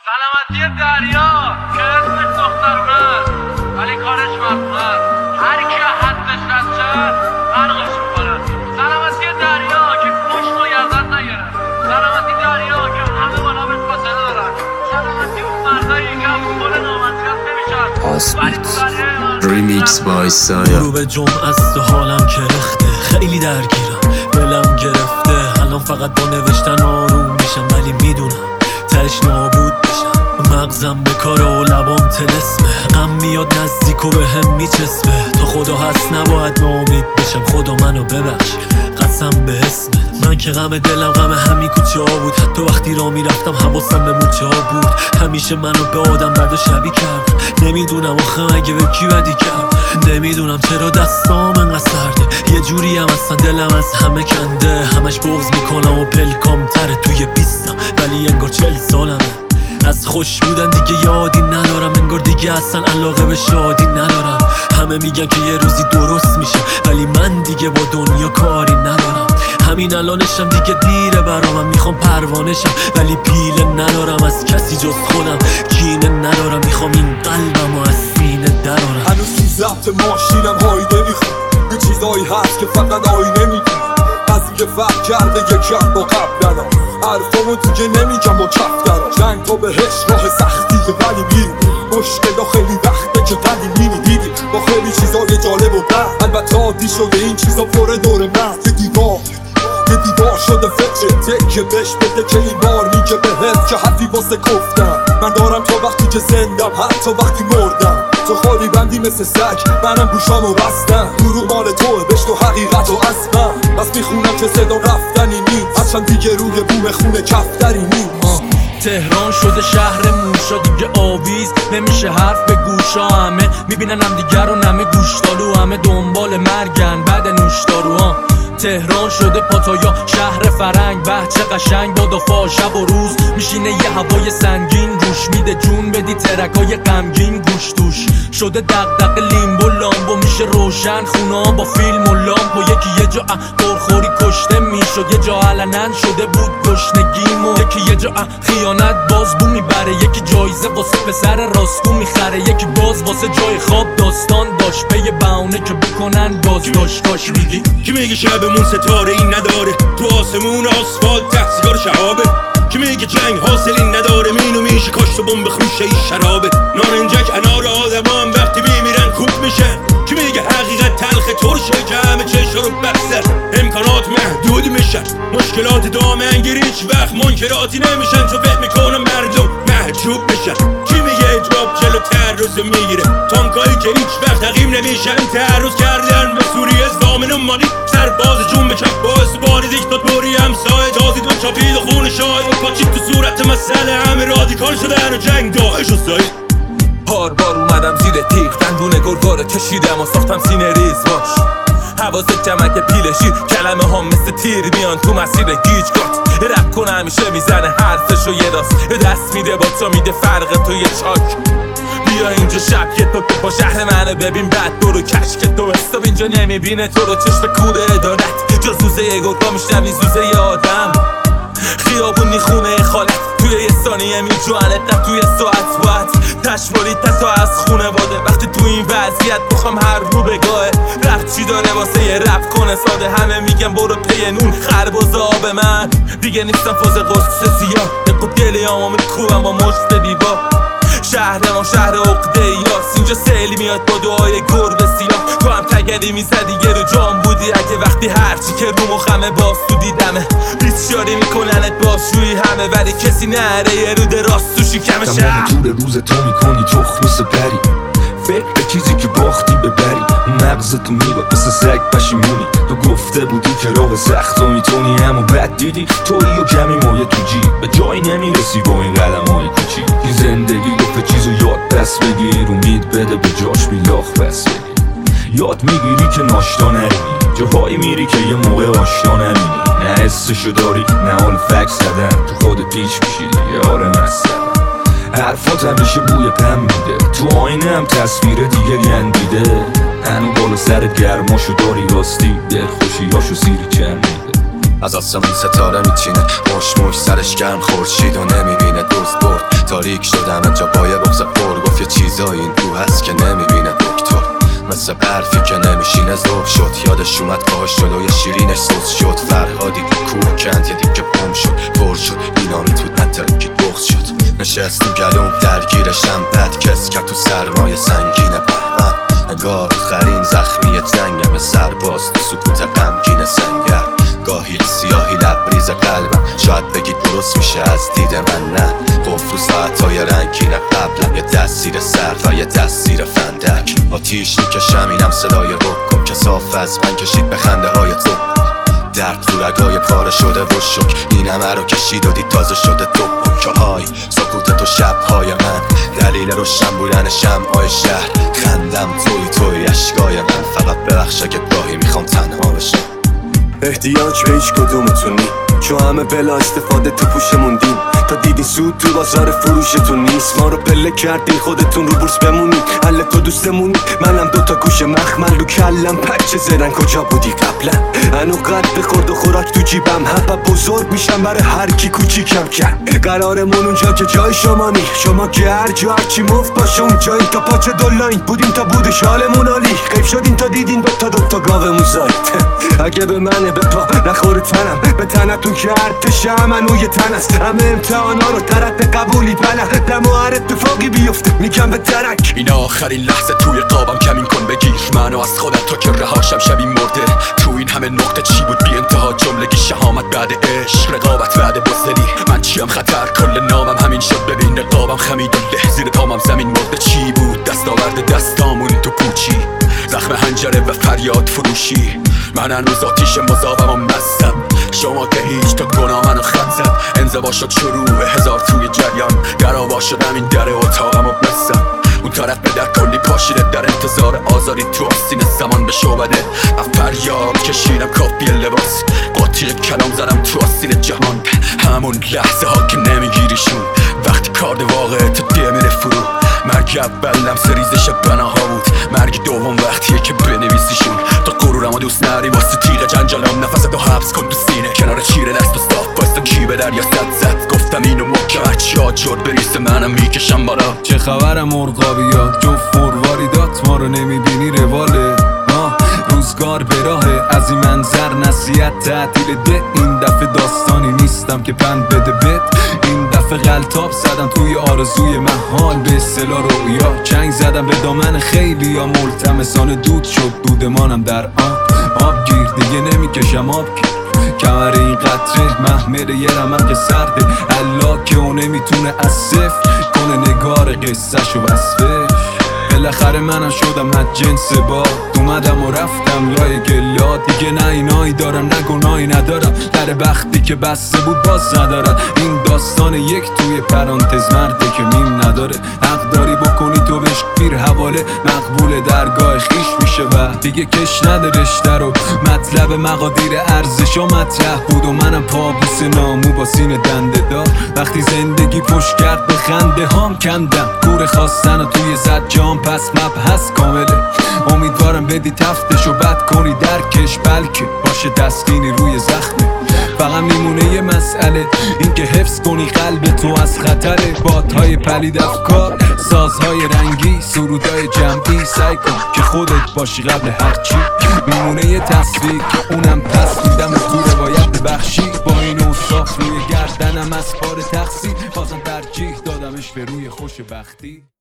سلامتی دریا که اسمش دخترونه است ولی کارش مردونه است. هر کی حدش رد شه غرقش میکنه. سلامتی دریا که پشت و گردن نگیره. سلامتی دریا که همه بالا بهش فاصله دارن. سلامتی اون مردایی که هم گل نامنصیت نمیشن. ریمیکس بای سایا. غروب جمعه است و حالم کرخته، خیلی درگیرم، دلم گرفته. الان فقط با نوشتن آروم میشم ولی میدونم تهش نابود بشم. مغزم به کار و لبام طلسمه، غم میاد نزدیک و به هم میچسبه. تا خدا هست نباید ناامید بشم، خدا منو ببخش قسم به اسمت. من که غم دلم غم همین کوچه ها بود، حتی وقتی را میرفتم حواسم به موچه ها بود. همیشه منو به آدم بد و شبیه کرد، نمیدونم آخه اگه به کی بدی کرد. نمیدونم چرا دستام انقدر سرده، یه جوری هم اصلا دلم از همه کنده. همش بغض میکنم و پلکام تره توی بیستم ولی انگار 40 سالمه. از خوش بودن دیگه یادی ندارم، انگار دیگه اصلا علاقه به شادی ندارم. همه میگن که یه روزی درست میشه ولی من دیگه با دنیا کاری ندارم. همین الانشم دیگه دیره برامم، میخوام پروانشم ولی پیله ندارم از کسی جز خودم. کینه ندارم، میخوام این قلبمو از سینه درارم. هنوز تو ضبط ماشینم هایده میخوام، یه چیزایی هست که فقط آینه میگم. از اینکه فرق کرده یکم با قبلنم، حرفامو دیگه نمیگم با کفترم. جنگ تا بهش راه سختیه ولی میریم، مشکلا خیلی وقته که قدیمی دیدیم با خیلی چیزای جالب و بد. البته عادی شده این چیزا پر دور من، یه دیوار شده فکر تکیه بهش بده که این بار میگه بهت که حرفی واسه گفتم. من دارم تا وقتی که زندم، حتی وقتی مردم. تو خالی بندی مثل سگ، منم گوشامو بستم. دروغ مال توه، بهش تو حقیقت و از من. بس میخونم که صدا رفتنی نیست، هرچند دیگه روی بوم خونه کفتری نیست. تهران شده شهر موشا دیگه آویز نمیشه حرف به گوشا. همه میبینن هم دیگر رو نمه گوشتالو، همه دنبال مرگن بعد نوشدارو. تهران شده پاتایا شهر فرنگ، به چه قشنگ با دفاع شب و روز. میشینه یه هوای سنگین روش میده جون بدی ترکای غمگین گوش توش. شده دغدغه لیمبو لامبو، میشه روشن خونه با فیلم و لامپ. و یکی یه جا پرخوری کشته میشد، یه جا علنن شده بود گشنگیمو. یکی یه جا خیانت بازبو میبره، یکی جایزه واسه پسر راستگو میخره. یکی باز واسه جای خواب داستان داشت، پی بهونه که بکنن بازداشت. کاش میگی کی میگه شبمون ستاره این نداره، تو آسمون آسفالت ته سیگار شهابه. کی میگه جنگ حاصلی نداره، مینو میشه کاشت و بمب خوشه ای شرابه. نارنجک انار آدما هم وقتی میمیرن کوک میشن. کی میگه حقیقت تلخ ترشه که همه چشا رو بستن، امکانات محدود میشن. مشکلات دامنگیر هیچ وقت منکراتی نمیشن، چون فکر میکنم مردم محجوب میشن. کی میگه اجراب جلو تعرض میگیره، تانکایی که هیچ وقت تقیم نمیشن. تعرض کردن به سوریه زامن و مالی، سرباز جون به چپ باعث باری دیکتاتوری همسایه. تازید و چاپید و خون شاید و پاچید تو صورت مسئله. همه رادیکال شدن و جنگ داعش و سایه. هار بار اومدم زیر تیغ، دندون گرگاره کشیدم و ساختم سینه ریز باش. حواست جمعه که پیلشی، کلمه ها مثل تیر میان تو مسیر گیجگات. رپ کنه همیشه میزنه حرفشو یه دست میده با تو میده فرق تو یه چاک. بیا اینجا شب که تو با شهر منو ببین، بعد برو کشک تو استاب اینجا نمیبینه تو رو. چشم کوره ادارت جز زوزه گرگا میشنوی زوزه ی آدم. خیابونی خونه خالت توی یه ثانیه میجوانت، نه توی ساعت باید تشمالی تا از خونه باده. وقتی تو این وضعیت بخوام هر رو بگاه رفت چی داره واسه یه رپ کنه ساده. همه میگن برو پی نون خرباز آب من، دیگه نیستم فاز قصه سیاه. دق و دلی آمو میکوبم با مشت دیوار. شهر ما شهر عقده ایاس، اینجا سیلی میاد با دعای گربه سیاه. تو هم تگری میزدی یه رو جام بودی، اگه وقتی هرچی که رو مخمه باز تو دیدمه. ریسشاری میکننت باشوی همه ولی کسی نره یه رو دراست تو شکم شهر. تمام طول روز تو میکنی تخمی سپری، فکر به چیزی که باختی ببری. مغزتو میباد مثل سگ پشیمونی، تو گفته بودی که راه سخت و میتونی، اما بد دیدی تویی و کمی مایه تو جیب. به جایی نمیرسی با این قدم های کوچیک. این زندگی گفته چیزو یاد پس بگیر، امید بده به جاش بیلاخ پس بگیر. یاد میگیری که ناشتا نرینی، جاهایی میری که یه موقع آشنا نبینی. نه حسشو داری نه حال فکس زدن، تو خودت پیش میشی دیگه آره مثلا. حرفات همیشه بوی پم میده، تو آینه هم تصویر دیگه گندیده. هنو بالا سرت گرماشو داری راستی، دلخوشیاشو سیری چند میده. از آسمون ستاره میچینه، مش سرش گرم خورشید و نمیبینه. دوست برد تاریک چیزای این رو هست که نمیبینه دکتر، مثل برفی که نمیشینه ذوب شد. یادش اومد پاهاش جلوی شیرینش سوز شد. فرهادی کوه کند یه دیگه پم شد، پر شد بینامیت بود نترکید بغض شد. نشستیم گلوم درگیرشم بد کس که تو سرمایه سنگین پهمم. نگار خرین زخمی تنگم سرباز تو سکوت غمگین سنگر. گاهی سیاهی لبریز قلبم، شاید بگید درست میشه از دید من نه. قفل و ساعتهای رنگین قبلم، یه دستیر سرد و یه دستیر فندک. آتیش میکشم اینم صدای رکم که صاف از من کشید به خنده های تو. درد تو رگای پاره شده و شک، این همه رو کشید و دید تازه شده تو. که های سکوت تو شبهای من، دلیل روشن بودن شمعای شهر. خندم توی اشکای من، فقط ببخش اگه گاهی میخوام تنها بشم. احتیاج به هیچ کدومتون نی، چون همه بلا استفاده تو پوش موندین. تا دیدین سود تو بازار فروشتون نیست، ما رو پله کردین خودتون رو بورس بمونید. حل تو دوستمونی، منم دوتا گوش مخمل رو کلم. پچه زرن کجا بودی قبلا؟ هنو قد خورد و خوراک تو جیبم. حبا بزرگ میشم برای هر کی کوچیکم کرد. قرارمون اونجا که جای شما نی، شما که هر جا هرچی مفت باشه اونجایین. تا پاچه دولاین بودیم تا بودش حالمون عالی. غیب شدین تا دیدین دوتا گاومون زاید. اگه به منه به پا نخوره تنم، به تنتون که ارتشه همنوی تن است. همه امتحانا رو در حد قبولی بلد، دم و هر اتفاقی بیفته میگم به درک. این آخرین لحظه توی قابم کمین کن بگیر منو از خودت تا که رهاشم شبی مرده. تو این همه نقطه چی بود بی انتها جملگی شهامت بعد عشق رقابت بعد بزدلی. من چیم خطر کل نامم همین شد ببین رقابم خمید و له زیر پامم زمین مرده. چی بود دستاورد دستامون تو پوچی، زخم هنجره و فریاد فروشی. من هنوز آتیش مذابم و مستم، شما که هیچ تا گناه منو خط زد. انزوا شد شروع هزار توی جریان، در آوا شدم این در اتاقم و بستم. اون طرف به در کلی پاشیده در انتظار آزاری تو آستین زمان به شعبده. فریاد کشیدم کافی لباس، قاطی کلام زدم تو آستین جهان. همون لحظه ها که نمیگیریشون، وقتی کارد واقع تو دیه میره فرو. مرگ اول لمس ریزش بناها بود، مرگ دوم وقتیه که بنویسیشون. تا غرورم و دوست نری واسه تیغ جنجالم، نفستو حبس کن تو سینه کنار چیره دست و صاف بایستم کی به دریا زد. گفتم اینو محکم هرچی آجر بریسه منم میکشم بالا. چه خبرم مرغابیات جفت مرواریدات، ما رو نمیبینی رواله. روزگار به راهه از این منظر نصیحت تعطیل ده. این دفعه داستانی نیستم که پند بده بد، این دفعه غلطاب زدم توی آرزوی محال به اصطلاح رویا. چنگ زدم به دامن خیلی یا ملتمسانه دود شد دودمانم در آب گیر. دیگه نمیکشم آب گیر کمر این قطره محمل یه رمق سرده. الله که اون نمیتونه از صفر کنه نگار قصهش و وصفش. بالاخره منم شدم از جنس باد، اومدم و رفتم لای گلا. دیگه نه اینایی دارم نه گناهی ندارم، در بختی که بسته بود باز ندارم. این داستان یک توی پرانتز مرده که میم نداره. حق داری بکنی تو بهش گیر حواله، مقبول درگاه خیش میشه و دیگه کش نده رشته رو. مطلب مقادیر ارزش و مطرح بود و منم پابوس نامو با سینه دنده دار. وقتی زندگی پشت کرد به خنده هام کندم گور خواستن و توی زد جام، پس مبحث کامله. امیدوارم بدی تفتشو بد کنی درکش، بلکه باشه دستینی روی زخمه. فقط میمونه یه مسئله، این که حفظ کنی قلب تو از خطر بادهای پلید افکار، سازهای رنگی، سرودای جمعی. سعی کن که خودت باشی قبل هرچی. میمونه یه تصویر که اونم پس میدم تو روایت ببخشی. با این اوصاف روی گردنم از بار تقصیر، بازم ترجیح دادمش به روی خوشبختی.